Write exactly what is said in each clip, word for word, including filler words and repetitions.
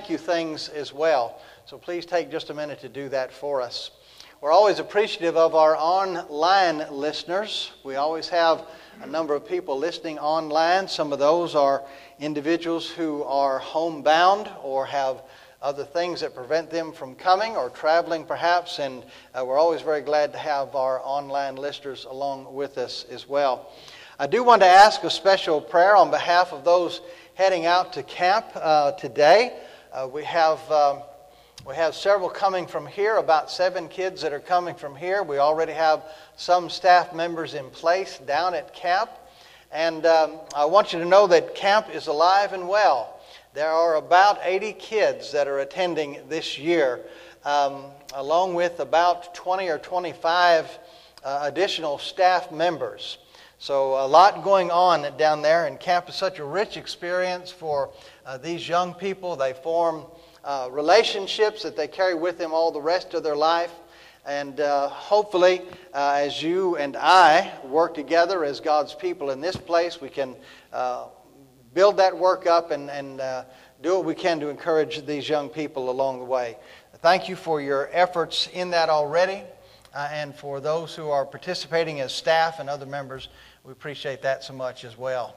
you things as well. So please take just a minute to do that for us. We're always appreciative of our online listeners. We always have a number of people listening online. Some of those are individuals who are homebound or have other things that prevent them from coming or traveling perhaps, and uh, we're always very glad to have our online listeners along with us as well. I do want to ask a special prayer on behalf of those heading out to camp uh, today. Uh, we have um, we have several coming from here, about seven kids that are coming from here. We already have some staff members in place down at camp, and um, I want you to know that camp is alive and well. There are about eighty kids that are attending this year, um, along with about twenty or twenty-five uh, additional staff members. So a lot going on down there, and camp is such a rich experience for uh, these young people. They form uh, relationships that they carry with them all the rest of their life. And uh, hopefully, uh, as you and I work together as God's people in this place, we can uh, build that work up and, and uh, do what we can to encourage these young people along the way. Thank you for your efforts in that already, uh, and for those who are participating as staff and other members, we appreciate that so much as well.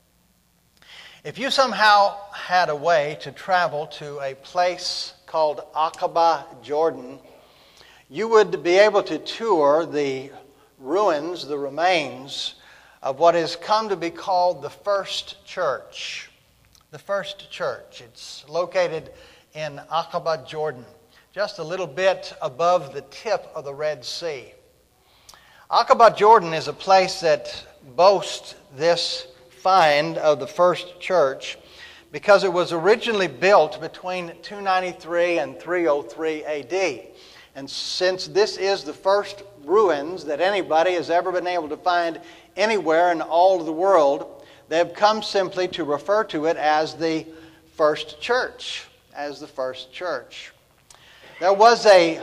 If you somehow had a way to travel to a place called Aqaba, Jordan, you would be able to tour the ruins, the remains of what has come to be called the First Church. The First Church. It's located in Aqaba, Jordan, just a little bit above the tip of the Red Sea. Aqaba, Jordan is a place that boasts this find of the First Church because it was originally built between two ninety-three and three oh three A D. And since this is the first ruins that anybody has ever been able to find anywhere in all of the world, they have come simply to refer to it as the First Church, as the First Church. There was a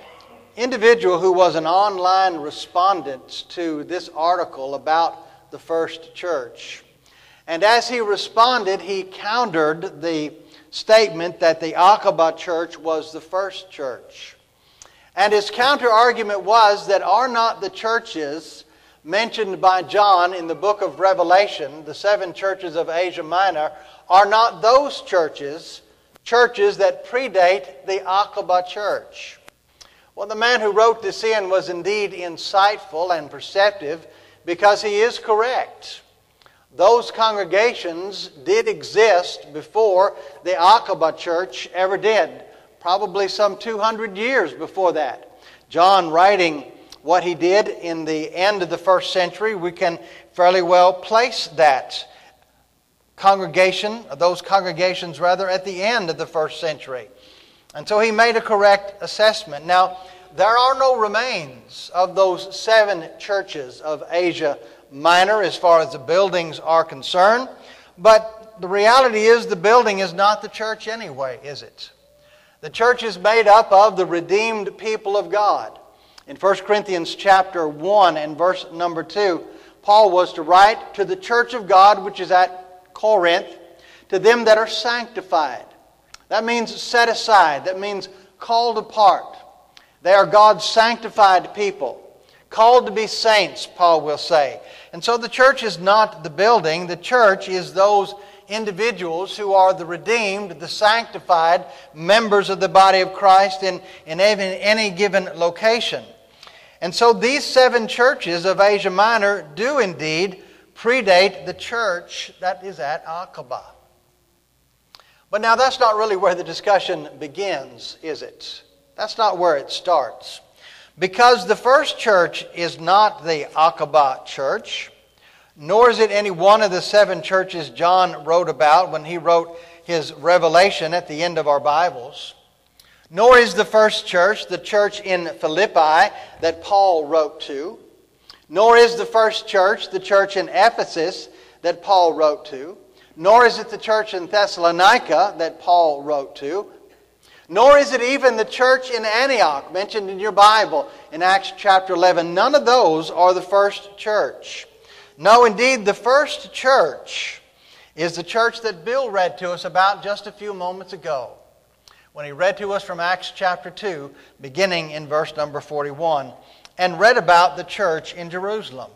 individual who was an online respondent to this article about the First Church. And as he responded, he countered the statement that the Aqaba Church was the first church. And his counter-argument was that are not the churches mentioned by John in the book of Revelation, the seven churches of Asia Minor, are not those churches, churches that predate the Aqaba Church? Well, the man who wrote this in was indeed insightful and perceptive because he is correct. Those congregations did exist before the Aqaba Church ever did, probably some two hundred years before that. John, writing what he did in the end of the first century, we can fairly well place that congregation, those congregations rather, at the end of the first century. And so he made a correct assessment. Now, there are no remains of those seven churches of Asia Minor as far as the buildings are concerned, but the reality is the building is not the church anyway, is it? The church is made up of the redeemed people of God. In First Corinthians chapter one and verse number two, Paul was to write to the church of God which is at Corinth, to them that are sanctified. That means set aside. That means called apart. They are God's sanctified people. Called to be saints, Paul will say. And so the church is not the building. The church is those individuals who are the redeemed, the sanctified members of the body of Christ in, in any given location. And so these seven churches of Asia Minor do indeed predate the church that is at Aqaba. But now that's not really where the discussion begins, is it? That's not where it starts. Because the first church is not the Aqaba church, nor is it any one of the seven churches John wrote about when he wrote his Revelation at the end of our Bibles. Nor is the first church the church in Philippi that Paul wrote to. Nor is the first church the church in Ephesus that Paul wrote to. Nor is it the church in Thessalonica that Paul wrote to. Nor is it even the church in Antioch, mentioned in your Bible in Acts chapter eleven. None of those are the first church. No, indeed, the first church is the church that Bill read to us about just a few moments ago. when he read to us from Acts chapter two, beginning in verse number forty-one, and read about the church in Jerusalem.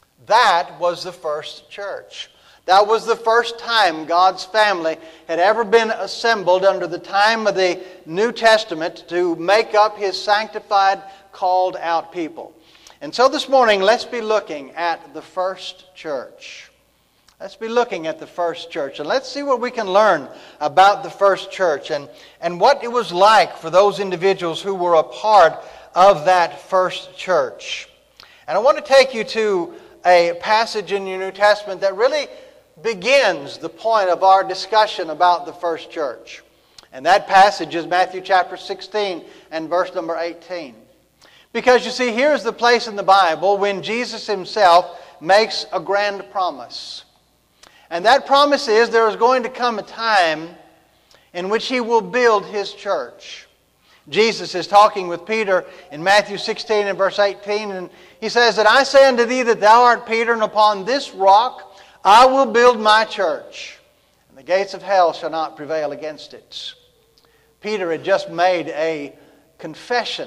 That was the first church. That was the first time God's family had ever been assembled under the time of the New Testament to make up His sanctified, called out people. And so this morning, let's be looking at the first church. Let's be looking at the first church, and let's see what we can learn about the first church and, and what it was like for those individuals who were a part of that first church. And I want to take you to a passage in your New Testament that really begins the point of our discussion about the first church. And that passage is Matthew chapter sixteen and verse number eighteen. Because you see, here's the place in the Bible when Jesus Himself makes a grand promise. And that promise is there is going to come a time in which He will build His church. Jesus is talking with Peter in Matthew sixteen and verse eighteen, and He says that I say unto thee that thou art Peter, and upon this rock I will build my church, and the gates of hell shall not prevail against it. Peter had just made a confession,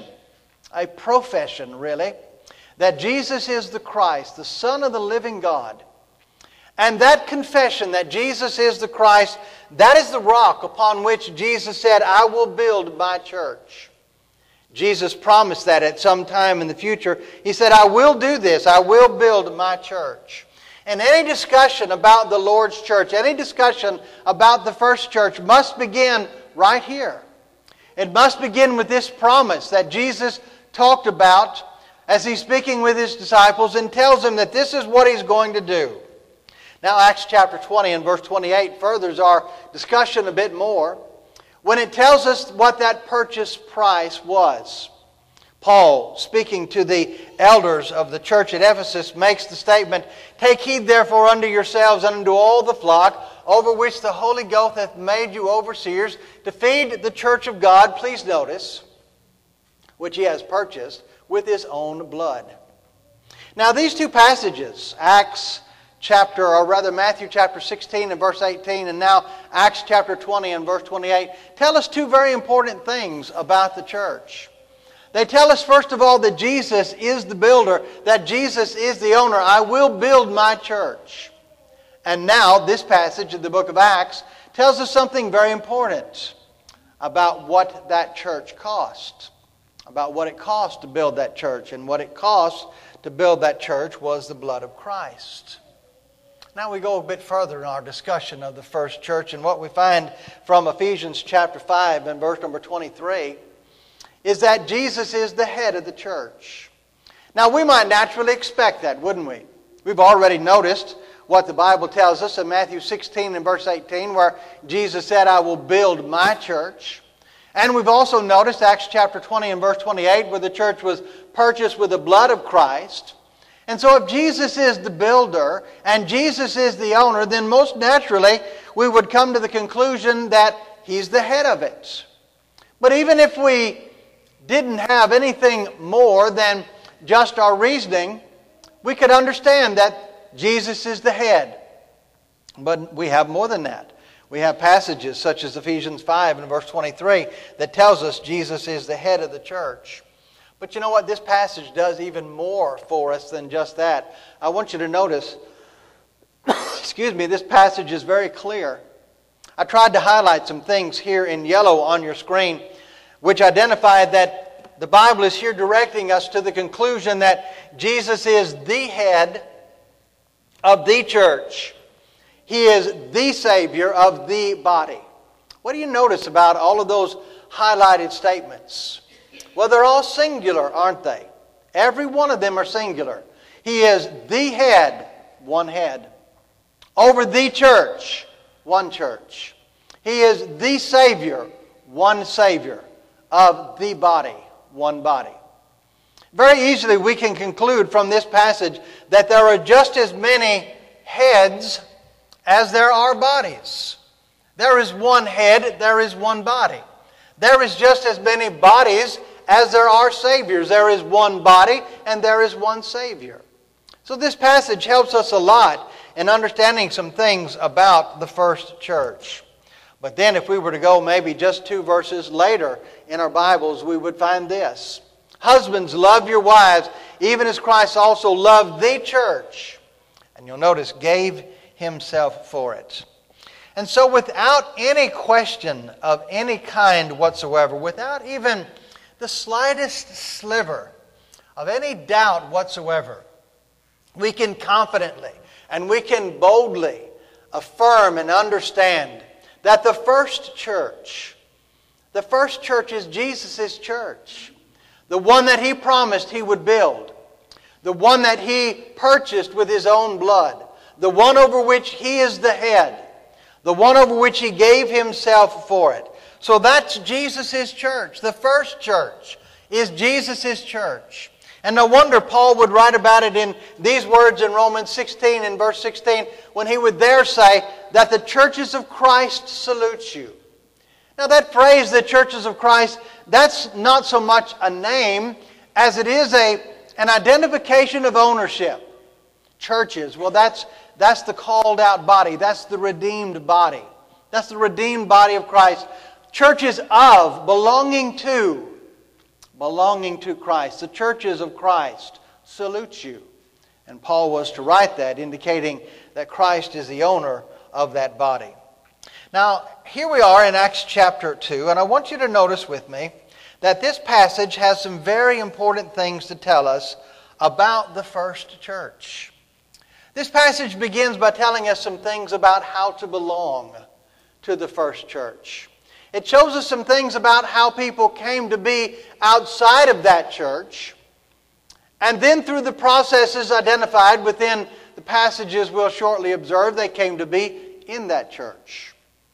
a profession really, that Jesus is the Christ, the Son of the living God. And that confession that Jesus is the Christ, that is the rock upon which Jesus said, I will build my church. Jesus promised that at some time in the future. He said, I will do this. I will build my church. And any discussion about the Lord's church, any discussion about the first church must begin right here. It must begin with this promise that Jesus talked about as He's speaking with His disciples and tells them that this is what He's going to do. Now, Acts chapter twenty and verse twenty-eight furthers our discussion a bit more when it tells us what that purchase price was. Paul, speaking to the elders of the church at Ephesus, makes the statement, Take heed therefore unto yourselves and unto all the flock, over which the Holy Ghost hath made you overseers, to feed the church of God, please notice, which He has purchased with His own blood. Now these two passages, Acts chapter, or rather Matthew chapter sixteen and verse eighteen, and now Acts chapter twenty and verse twenty-eight, tell us two very important things about the church. They tell us, first of all, that Jesus is the builder, that Jesus is the owner. I will build my church. And now, this passage in the book of Acts tells us something very important about what that church cost, about what it cost to build that church. And what it cost to build that church was the blood of Christ. Now we go a bit further in our discussion of the first church, and what we find from Ephesians chapter five and verse number twenty-three is that Jesus is the head of the church. Now we might naturally expect that, wouldn't we? We've already noticed what the Bible tells us in Matthew sixteen and verse eighteen, where Jesus said, I will build my church. And we've also noticed Acts chapter twenty and verse twenty-eight, where the church was purchased with the blood of Christ. And so if Jesus is the builder and Jesus is the owner, then most naturally we would come to the conclusion that He's the head of it. But even if we didn't have anything more than just our reasoning, we could understand that Jesus is the head. But we have more than that. We have passages such as Ephesians five and verse twenty-three that tells us Jesus is the head of the church. But you know what? This passage does even more for us than just that. I want you to notice, excuse me, this passage is very clear. I tried to highlight some things here in yellow on your screen, which identified that the Bible is here directing us to the conclusion that Jesus is the head of the church. He is the Savior of the body. What do you notice about all of those highlighted statements? Well, they're all singular, aren't they? Every one of them are singular. He is the head, one head. Over the church, one church. He is the Savior, one Savior. Of the body, one body. Very easily we can conclude from this passage that there are just as many heads as there are bodies. There is one head, there is one body. There is just as many bodies as there are Saviors. There is one body and there is one Savior. So this passage helps us a lot in understanding some things about the first church. But then if we were to go maybe just two verses later in our Bibles, we would find this. Husbands, love your wives, even as Christ also loved the church. And you'll notice, gave himself for it. And so without any question of any kind whatsoever, without even the slightest sliver of any doubt whatsoever, we can confidently and we can boldly affirm and understand that the first church, the first church is Jesus' church. The one that He promised He would build. The one that He purchased with His own blood. The one over which He is the head. The one over which He gave Himself for it. So that's Jesus' church. The first church is Jesus' church. And no wonder Paul would write about it in these words in Romans sixteen, in verse sixteen, when he would there say that the churches of Christ salute you. Now that phrase, the churches of Christ, that's not so much a name as it is a, an identification of ownership. Churches, well that's, that's the called out body. That's the redeemed body. That's the redeemed body of Christ. Churches of, belonging to, belonging to Christ. The churches of Christ salute you. And Paul was to write that, indicating that Christ is the owner of that body. Now, here we are in Acts chapter two, and I want you to notice with me that this passage has some very important things to tell us about the first church. This passage begins by telling us some things about how to belong to the first church. It shows us some things about how people came to be outside of that church. And then through the processes identified within the passages we'll shortly observe, they came to be in that church.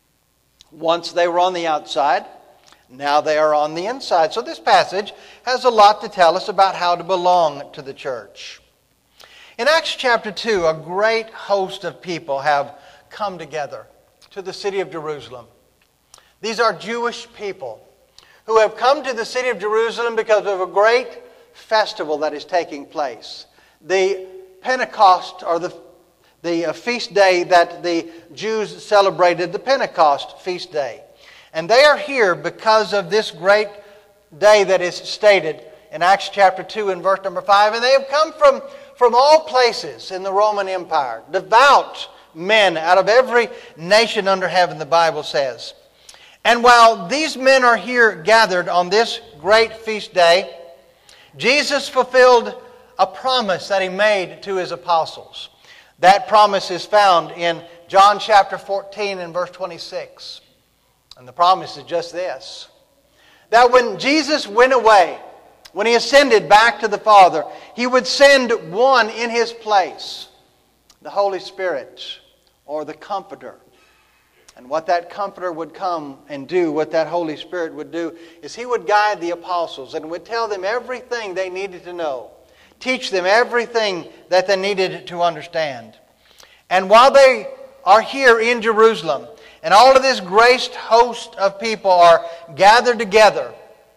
Once they were on the outside, now they are on the inside. So this passage has a lot to tell us about how to belong to the church. In Acts chapter two, a great host of people have come together to the city of Jerusalem. These are Jewish people who have come to the city of Jerusalem because of a great festival that is taking place. The Pentecost, or the, the uh, feast day that the Jews celebrated, the Pentecost feast day. And they are here because of this great day that is stated in Acts chapter two and verse number five. And they have come from, from all places in the Roman Empire. Devout men out of every nation under heaven, the Bible says. And while these men are here gathered on this great feast day, Jesus fulfilled a promise that He made to His apostles. That promise is found in John chapter fourteen and verse twenty-six. And the promise is just this: that when Jesus went away, when He ascended back to the Father, He would send one in His place, the Holy Spirit, or the Comforter. And what that Comforter would come and do, what that Holy Spirit would do, is He would guide the apostles and would tell them everything they needed to know. Teach them everything that they needed to understand. And while they are here in Jerusalem, and all of this graced host of people are gathered together,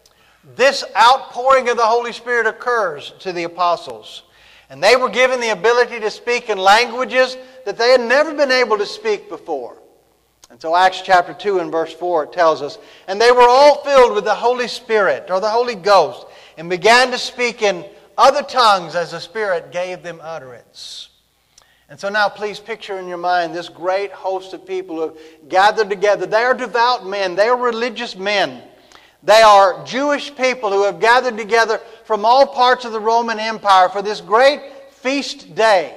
this outpouring of the Holy Spirit occurs to the apostles. And they were given the ability to speak in languages that they had never been able to speak before. And so Acts chapter two and verse four tells us, and they were all filled with the Holy Spirit, or the Holy Ghost, and began to speak in other tongues as the Spirit gave them utterance. And so now please picture in your mind this great host of people who have gathered together. They are devout men. They are religious men. They are Jewish people who have gathered together from all parts of the Roman Empire for this great feast day.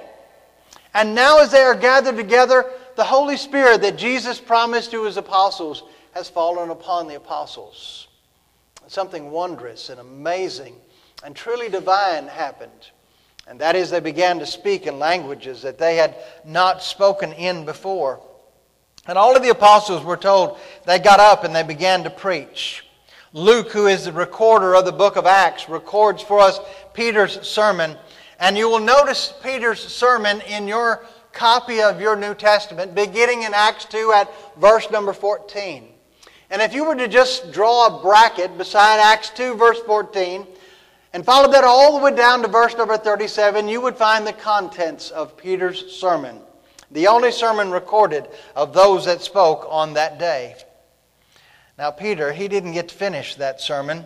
And now as they are gathered together, the Holy Spirit that Jesus promised to His apostles has fallen upon the apostles. Something wondrous and amazing and truly divine happened. And that is, they began to speak in languages that they had not spoken in before. And all of the apostles were told, they got up and they began to preach. Luke, who is the recorder of the book of Acts, records for us Peter's sermon. And you will notice Peter's sermon in your copy of your New Testament, beginning in Acts two at verse number fourteen. And if you were to just draw a bracket beside Acts two verse fourteen and follow that all the way down to verse number thirty-seven, you would find the contents of Peter's sermon. The only sermon recorded of those that spoke on that day. Now Peter, he didn't get to finish that sermon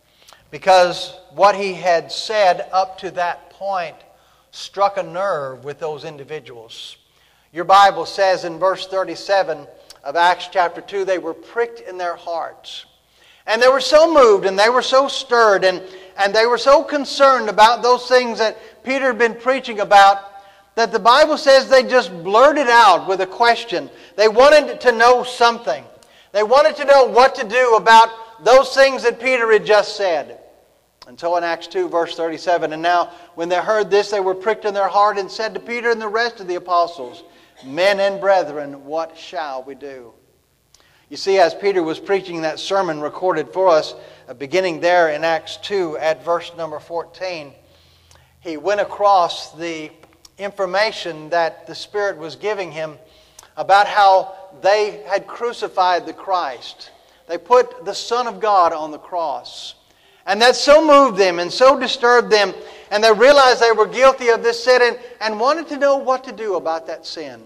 because what he had said up to that point struck a nerve with those individuals. Your Bible says in verse thirty-seven of Acts chapter two, they were pricked in their hearts. And they were so moved and they were so stirred and, and they were so concerned about those things that Peter had been preaching about that the Bible says they just blurted out with a question. They wanted to know something. They wanted to know what to do about those things that Peter had just said. And so in Acts two verse thirty-seven, and now when they heard this, they were pricked in their heart and said to Peter and the rest of the apostles, "Men and brethren, what shall we do?" You see, as Peter was preaching that sermon recorded for us, uh, beginning there in Acts two at verse number fourteen, he went across the information that the Spirit was giving him about how they had crucified the Christ. They put the Son of God on the cross. And that so moved them and so disturbed them, and they realized they were guilty of this sin and, and wanted to know what to do about that sin.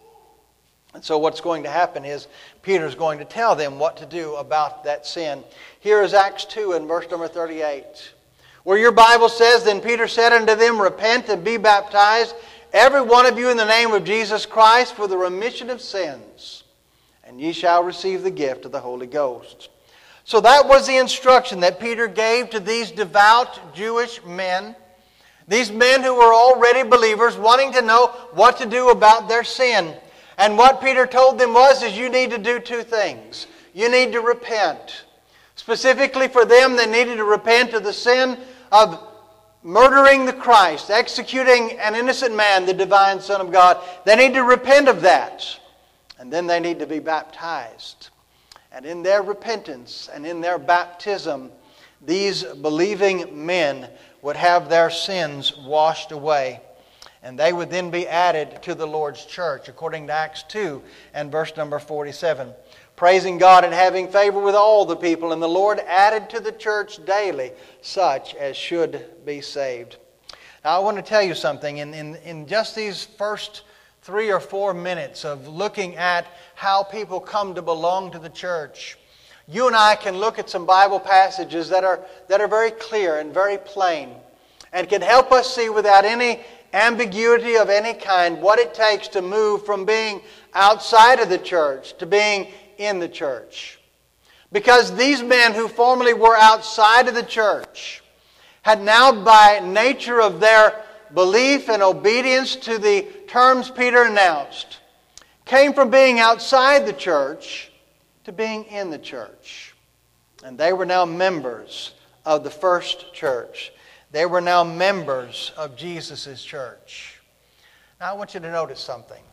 And so what's going to happen is Peter's going to tell them what to do about that sin. Here is Acts two and verse number thirty-eight. Where your Bible says, "Then Peter said unto them, Repent and be baptized, every one of you in the name of Jesus Christ, for the remission of sins, and ye shall receive the gift of the Holy Ghost." So that was the instruction that Peter gave to these devout Jewish men. These men who were already believers, wanting to know what to do about their sin. And what Peter told them was, is you need to do two things. You need to repent. Specifically for them, they needed to repent of the sin of murdering the Christ, executing an innocent man, the divine Son of God. They need to repent of that. And then they need to be baptized. And in their repentance and in their baptism, these believing men would have their sins washed away. And they would then be added to the Lord's church, according to Acts two and verse number forty-seven. Praising God and having favor with all the people, and the Lord added to the church daily such as should be saved. Now I want to tell you something. In, in, in just these first three or four minutes of looking at how people come to belong to the church, you and I can look at some Bible passages that are, that are very clear and very plain, and can help us see without any ambiguity of any kind what it takes to move from being outside of the church to being in the church. Because these men who formerly were outside of the church had now, by nature of their belief and obedience to the terms Peter announced, came from being outside the church to being in the church. And they were now members of the first church. They were now members of Jesus' church. Now I want you to notice something.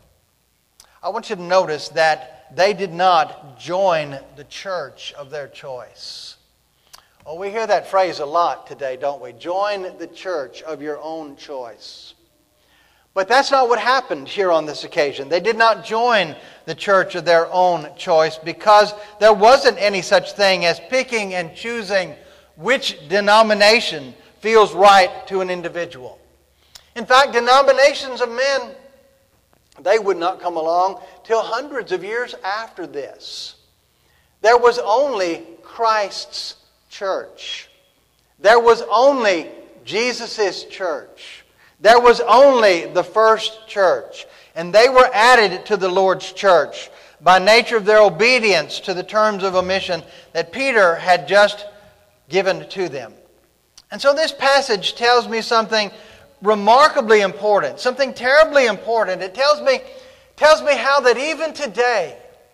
I want you to notice that they did not join the church of their choice. Oh, we hear that phrase a lot today, don't we? Join the church of your own choice. But that's not what happened here on this occasion. They did not join the church of their own choice because there wasn't any such thing as picking and choosing which denomination feels right to an individual. In fact, denominations of men, they would not come along till hundreds of years after this. There was only Christ's church. There was only Jesus' church. There was only the first church. And they were added to the Lord's church by nature of their obedience to the terms of omission that Peter had just given to them. And so this passage tells me something remarkably important, something terribly important. It tells me, tells me how that even today,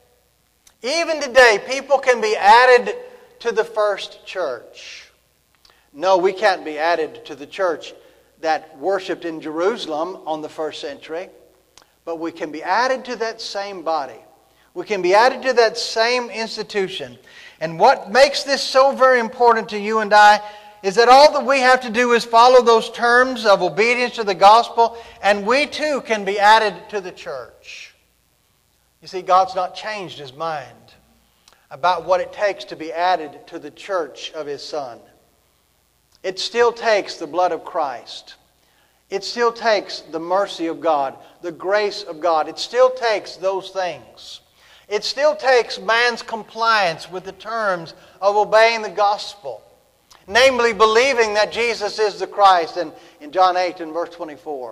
even today, people can be added to the first church. No, we can't be added to the church that worshipped in Jerusalem on the first century, but we can be added to that same body. We can be added to that same institution. And what makes this so very important to you and I is that all that we have to do is follow those terms of obedience to the gospel, and we too can be added to the church. You see, God's not changed His mind about what it takes to be added to the church of His Son. It still takes the blood of Christ. It still takes the mercy of God, the grace of God. It still takes those things. It still takes man's compliance with the terms of obeying the gospel, namely believing that Jesus is the Christ in, in John eight and verse twenty-four,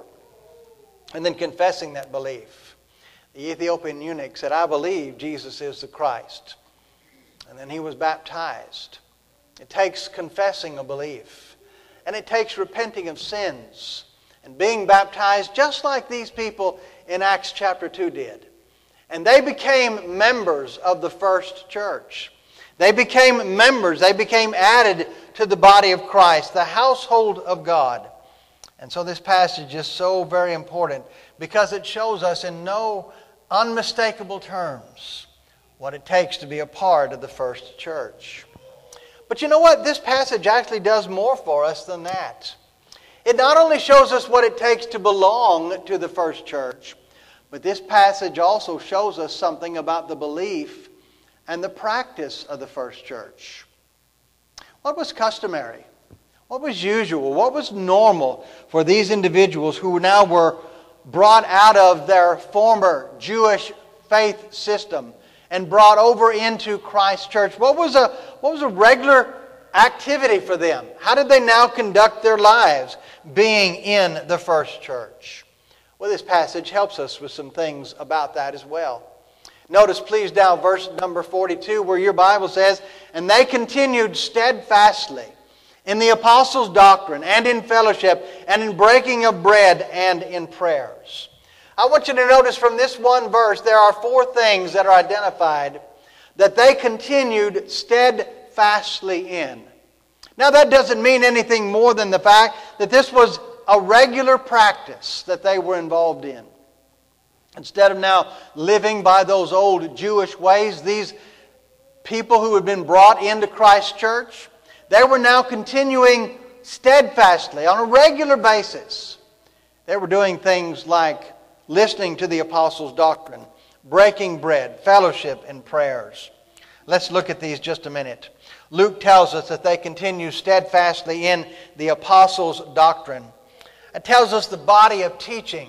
and then confessing that belief. The Ethiopian eunuch said, I believe Jesus is the Christ. And then he was baptized. It takes confessing a belief. And it takes repenting of sins and being baptized just like these people in Acts chapter two did. And they became members of the first church. They became members. They became added to the body of Christ, the household of God. And so this passage is so very important because it shows us in no unmistakable terms what it takes to be a part of the first church. But you know what? This passage actually does more for us than that. It not only shows us what it takes to belong to the first church, but this passage also shows us something about the belief and the practice of the first church. What was customary? What was usual? What was normal for these individuals who now were brought out of their former Jewish faith system and brought over into Christ's church? What was a, what was a regular activity for them? How did they now conduct their lives being in the first church? Well, this passage helps us with some things about that as well. Notice, please, down verse number forty-two, where your Bible says, and they continued steadfastly in the apostles' doctrine and in fellowship and in breaking of bread and in prayers. I want you to notice from this one verse there are four things that are identified that they continued steadfastly in. Now that doesn't mean anything more than the fact that this was a regular practice that they were involved in. Instead of now living by those old Jewish ways, these people who had been brought into Christ's church, they were now continuing steadfastly on a regular basis. They were doing things like listening to the apostles' doctrine, breaking bread, fellowship, and prayers. Let's look at these just a minute. Luke tells us that they continue steadfastly in the apostles' doctrine. It tells us the body of teaching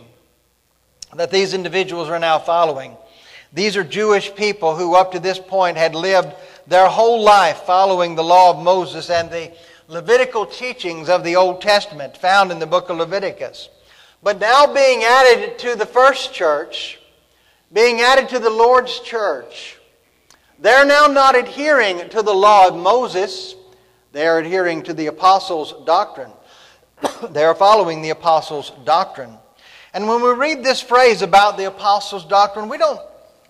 that these individuals are now following. These are Jewish people who up to this point had lived their whole life following the law of Moses and the Levitical teachings of the Old Testament found in the book of Leviticus. But now being added to the first church, being added to the Lord's church, they're now not adhering to the law of Moses. They're adhering to the apostles' doctrine. They're following the apostles' doctrine. And when we read this phrase about the apostles' doctrine, we don't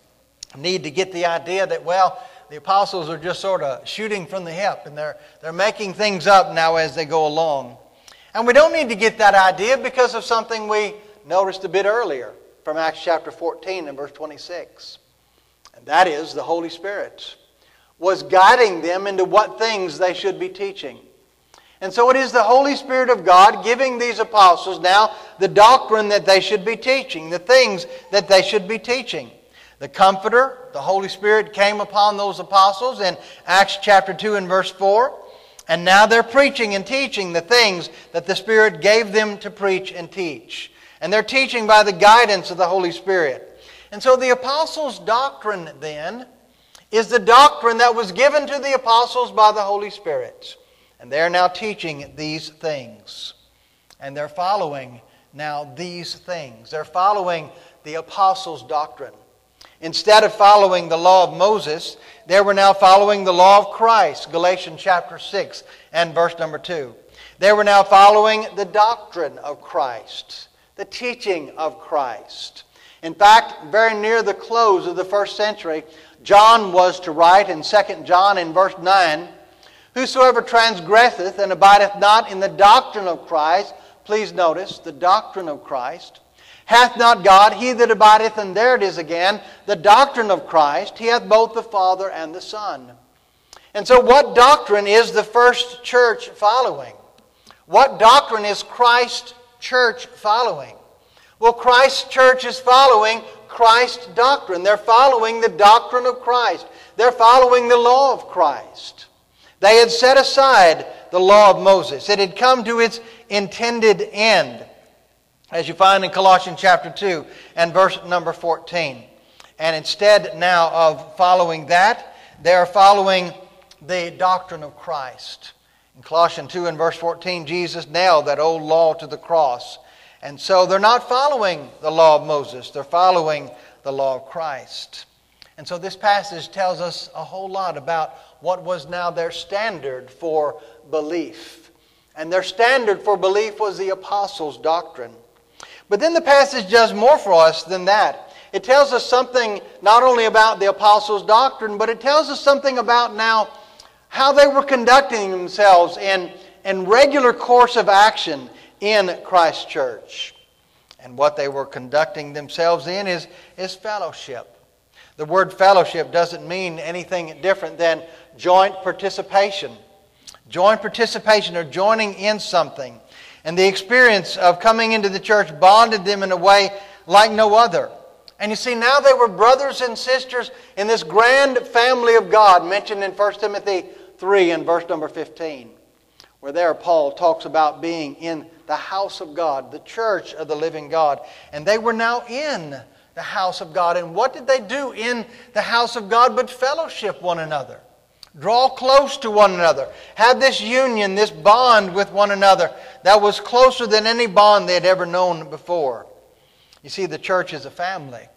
need to get the idea that, well, the apostles are just sort of shooting from the hip and they're, they're making things up now as they go along. And we don't need to get that idea because of something we noticed a bit earlier from Acts chapter fourteen and verse twenty-six. And that is the Holy Spirit was guiding them into what things they should be teaching. And so it is the Holy Spirit of God giving these apostles now the doctrine that they should be teaching, the things that they should be teaching. The Comforter, the Holy Spirit, came upon those apostles in Acts chapter two and verse four. And now they're preaching and teaching the things that the Spirit gave them to preach and teach. And they're teaching by the guidance of the Holy Spirit. And so the apostles' doctrine then is the doctrine that was given to the apostles by the Holy Spirit. And they're now teaching these things. And they're following now these things. They're following the apostles' doctrine. Instead of following the law of Moses, they were now following the law of Christ, Galatians chapter six and verse number two. They were now following the doctrine of Christ, the teaching of Christ. In fact, very near the close of the first century, John was to write in Second John in verse nine, whosoever transgresseth and abideth not in the doctrine of Christ, please notice, the doctrine of Christ, hath not God, he that abideth, and there it is again, the doctrine of Christ, he hath both the Father and the Son. And so what doctrine is the first church following? What doctrine is Christ's church following? Well, Christ's church is following Christ's doctrine. They're following the doctrine of Christ. They're following the law of Christ. They had set aside the law of Moses. It had come to its intended end. as you find in Colossians chapter two and verse number fourteen. And instead now of following that, they are following the doctrine of Christ. In Colossians two and verse fourteen, Jesus nailed that old law to the cross. And so they're not following the law of Moses. They're following the law of Christ. And so this passage tells us a whole lot about what was now their standard for belief. And their standard for belief was the apostles' doctrine. But then the passage does more for us than that. It tells us something not only about the apostles' doctrine, but it tells us something about now how they were conducting themselves in, in regular course of action in Christ's church. And what they were conducting themselves in is, is fellowship. The word fellowship doesn't mean anything different than joint participation. Joint participation or joining in something. And the experience of coming into the church bonded them in a way like no other. And you see, now they were brothers and sisters in this grand family of God mentioned in First Timothy three and verse number fifteen. Where there Paul talks about being in the house of God, the church of the living God. And they were now in the house of God. And what did they do in the house of God but fellowship one another? Draw close to one another. Have this union, this bond with one another that was closer than any bond they had ever known before. You see, the church is a family.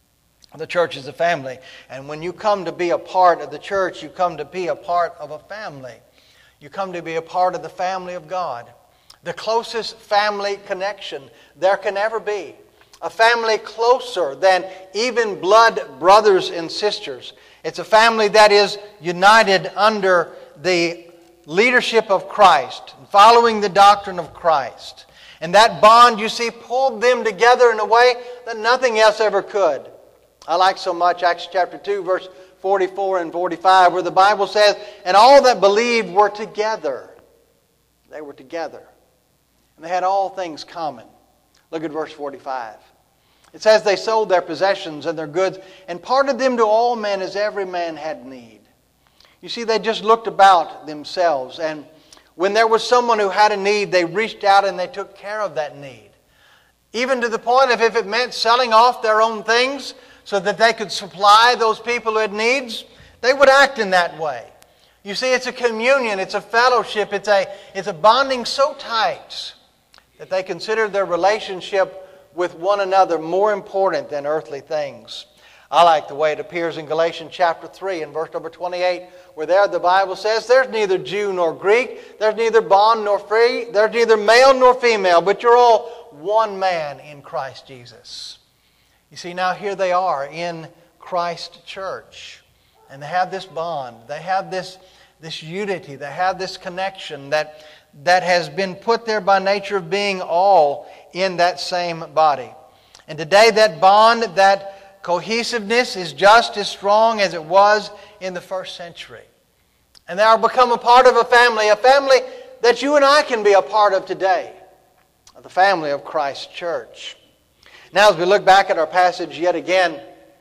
The church is a family. And when you come to be a part of the church, you come to be a part of a family. You come to be a part of the family of God. The closest family connection there can ever be. A family closer than even blood brothers and sisters. It's a family that is united under the leadership of Christ, following the doctrine of Christ. And that bond, you see, pulled them together in a way that nothing else ever could. I like so much Acts chapter two, verse forty-four and forty-five, where the Bible says, and all that believed were together. They were together. And they had all things common. Look at verse forty-five. It says they sold their possessions and their goods and parted them to all men as every man had need. You see, they just looked about themselves, and when there was someone who had a need, they reached out and they took care of that need. Even to the point of if it meant selling off their own things so that they could supply those people who had needs, they would act in that way. You see, it's a communion, it's a fellowship, it's a, it's a bonding so tight that they consider their relationship with one another more important than earthly things. I like the way it appears in Galatians chapter three and verse number twenty-eight, where there the Bible says, there's neither Jew nor Greek, there's neither bond nor free, there's neither male nor female, but you're all one man in Christ Jesus. You see, now here they are in Christ church, and they have this bond, they have this, this unity, they have this connection that, that has been put there by nature of being all in that same body. And today that bond, that cohesiveness is just as strong as it was in the first century. And they are become a part of a family, a family that you and I can be a part of today, the family of Christ's church. Now as we look back at our passage yet again,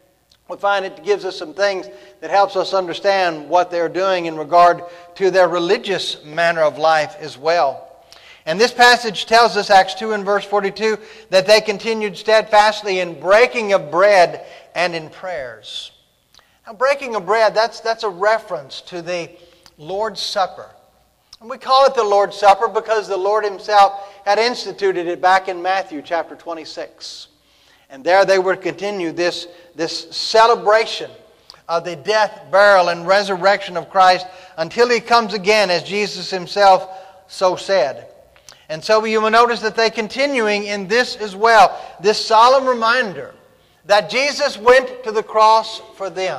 we find it gives us some things that helps us understand what they're doing in regard to their religious manner of life as well. And this passage tells us, Acts two and verse forty-two, that they continued steadfastly in breaking of bread and in prayers. Now, breaking of bread, that's, that's a reference to the Lord's Supper. And we call it the Lord's Supper because the Lord Himself had instituted it back in Matthew chapter twenty-six. And there they would continue this, this celebration of the death, burial, and resurrection of Christ until He comes again, as Jesus Himself so said. And so you will notice that they continuing in this as well, this solemn reminder that Jesus went to the cross for them.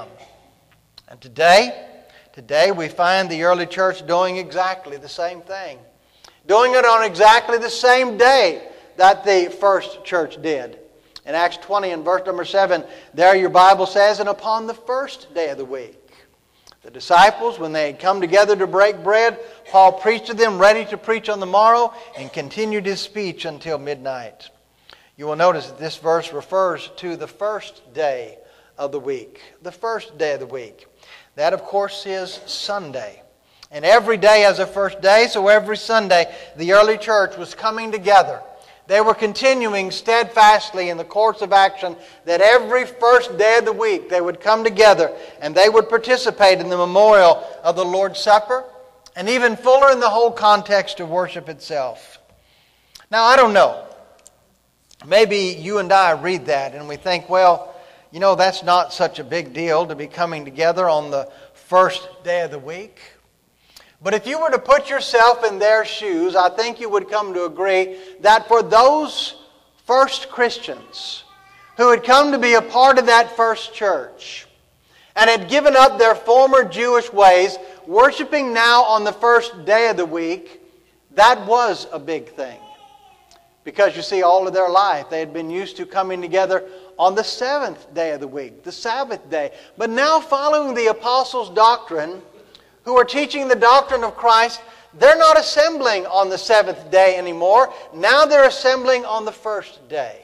And today, today we find the early church doing exactly the same thing. Doing it on exactly the same day that the first church did. In Acts twenty and verse number seven, there your Bible says, and upon the first day of the week, the disciples, when they had come together to break bread, Paul preached to them, ready to preach on the morrow, and continued his speech until midnight. You will notice that this verse refers to the first day of the week. The first day of the week. That, of course, is Sunday. And every day as a first day, so every Sunday, the early church was coming together. They were continuing steadfastly in the course of action that every first day of the week they would come together and they would participate in the memorial of the Lord's Supper, and even fuller in the whole context of worship itself. Now, I don't know. Maybe you and I read that and we think, well, you know, that's not such a big deal to be coming together on the first day of the week. But if you were to put yourself in their shoes, I think you would come to agree that for those first Christians who had come to be a part of that first church and had given up their former Jewish ways, worshiping now on the first day of the week, that was a big thing. Because you see, all of their life they had been used to coming together on the seventh day of the week, the Sabbath day. But now, following the apostles' doctrine, who are teaching the doctrine of Christ, they're not assembling on the seventh day anymore. Now they're assembling on the first day.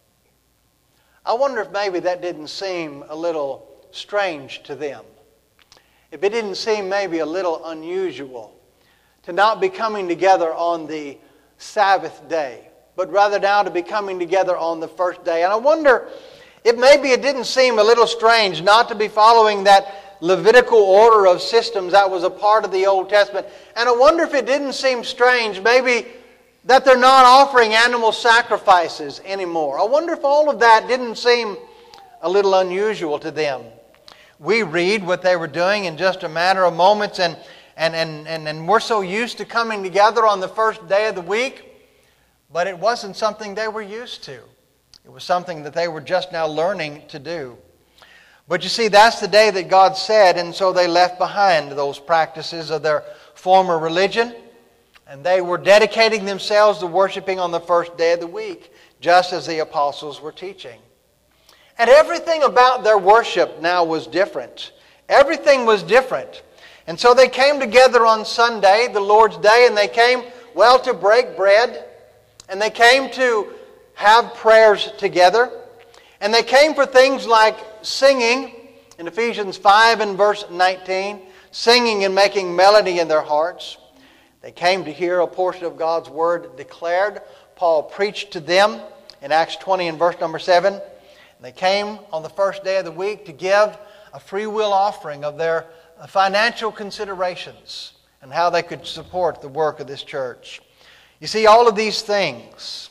I wonder if maybe that didn't seem a little strange to them. If it didn't seem maybe a little unusual to not be coming together on the Sabbath day, but rather now to be coming together on the first day. And I wonder if maybe it didn't seem a little strange not to be following that Levitical order of systems that was a part of the Old Testament. And I wonder if it didn't seem strange maybe that they're not offering animal sacrifices anymore. I wonder if all of that didn't seem a little unusual to them. We read what they were doing in just a matter of moments, and, and, and, and, and we're so used to coming together on the first day of the week, but it wasn't something they were used to. It was something that they were just now learning to do. But you see, that's the day that God said, and so they left behind those practices of their former religion, and they were dedicating themselves to worshiping on the first day of the week, just as the apostles were teaching. And everything about their worship now was different. Everything was different. And so they came together on Sunday, the Lord's Day, and they came, well, to break bread, and they came to have prayers together, and they came for things like singing in Ephesians five and verse nineteen, singing and making melody in their hearts. They came to hear a portion of God's Word declared. Paul preached to them in Acts twenty and verse number seven. And they came on the first day of the week to give a free will offering of their financial considerations and how they could support the work of this church. You see, all of these things,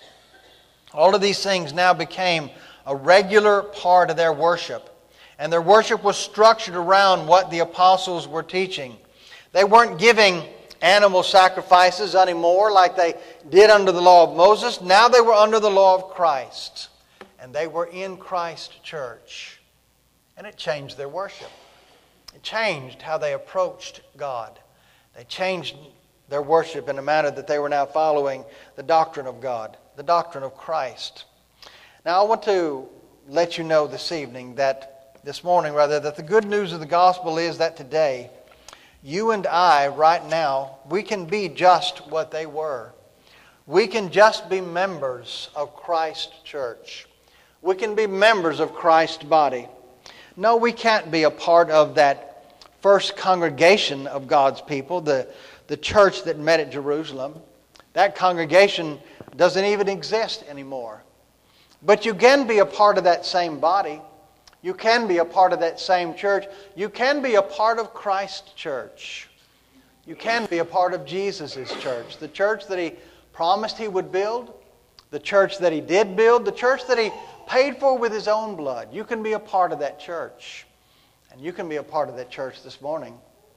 all of these things now became a regular part of their worship. And their worship was structured around what the apostles were teaching. They weren't giving animal sacrifices anymore like they did under the law of Moses. Now they were under the law of Christ. And they were in Christ's church. And it changed their worship. It changed how they approached God. They changed their worship in a manner that they were now following the doctrine of God, the doctrine of Christ. Now I want to let you know this evening that, this morning rather, that the good news of the gospel is that today, you and I right now, we can be just what they were. We can just be members of Christ's church. We can be members of Christ's body. No, we can't be a part of that first congregation of God's people, the, the church that met at Jerusalem. That congregation doesn't even exist anymore. But you can be a part of that same body. You can be a part of that same church. You can be a part of Christ's church. You can be a part of Jesus' church. The church that He promised He would build. The church that He did build. The church that He paid for with His own blood. You can be a part of that church. And you can be a part of that church this morning.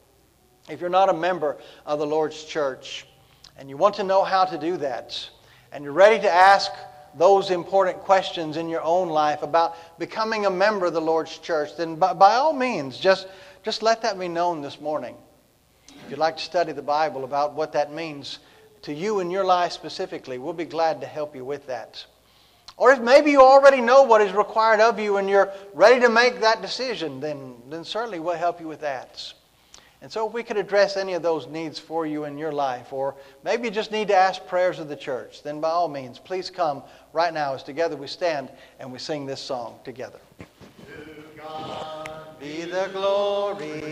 If you're not a member of the Lord's church and you want to know how to do that, and you're ready to ask those important questions in your own life about becoming a member of the Lord's church, then by, by all means, just, just let that be known this morning. If you'd like to study the Bible about what that means to you in your life specifically, we'll be glad to help you with that. Or if maybe you already know what is required of you and you're ready to make that decision, then, then certainly we'll help you with that. And so if we could address any of those needs for you in your life, or maybe you just need to ask prayers of the church, then by all means, please come right now as together we stand and we sing this song together. To God be the glory.